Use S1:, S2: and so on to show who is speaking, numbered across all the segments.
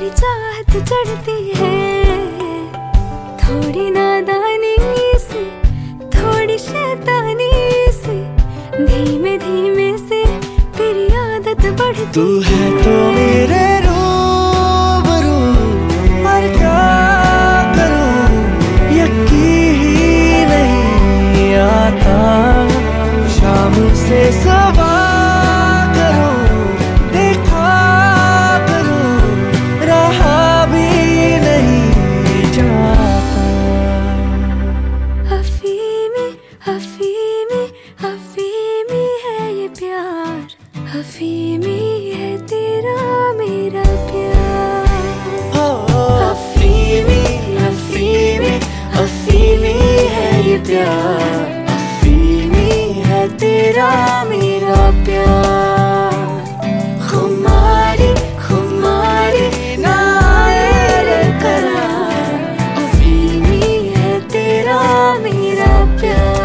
S1: तेरी चाहत चढ़ती है, थोड़ी नादानी से थोड़ी शैतानी से, धीमे धीमे से तेरी आदत बढ़ती।
S2: तू है तो मेरे रूबरू, पर क्या करूं यकीन ही नहीं आता। शाम से सवा करूं, देखा करूं, रहा भी नहीं जाता।
S1: अफीमी अफीमी अफीमी है ये प्यार, अफीमी है तेरा मेरा प्यार।
S2: अफीमी अफीमी अफीमी है ये प्यार, अफीमी है तेरा मेरा प्यार। खुमारी खुमारी ना आए रे करार, अफीमी है तेरा मेरा प्यार।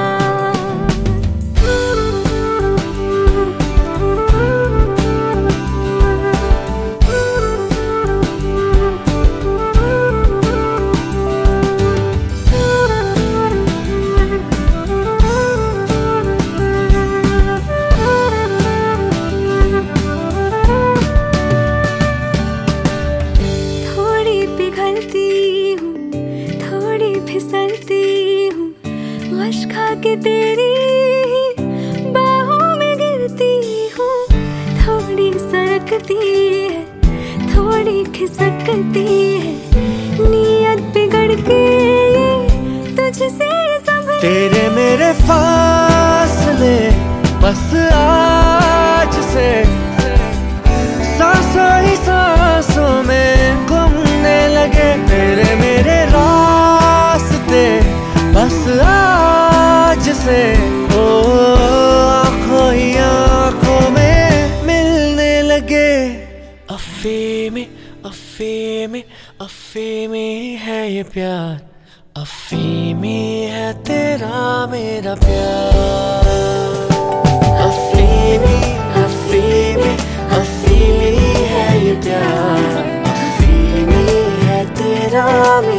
S1: पिघलती हूँ, थोड़ी फिसलती हूँ, गश खा के तेरी बाहों में गिरती हूँ। थोड़ी सरकती है, थोड़ी खिसकती है, नीयत बिगड़ के ये तुझसे संभली।
S2: तेरे मेरे फासले बस आज से सांसों ही सांसों में घूमने लगे। तेरे मेरे रास्ते बस आज से ओ आँखों ही आँखों में मिलने लगे। अफीमी अफीमी अफीमी है ये प्यार, अफीमी है तेरा मेरा प्यार। अफीमी अफीमी अफीमी है ये प्यार, अफीमी है तेरा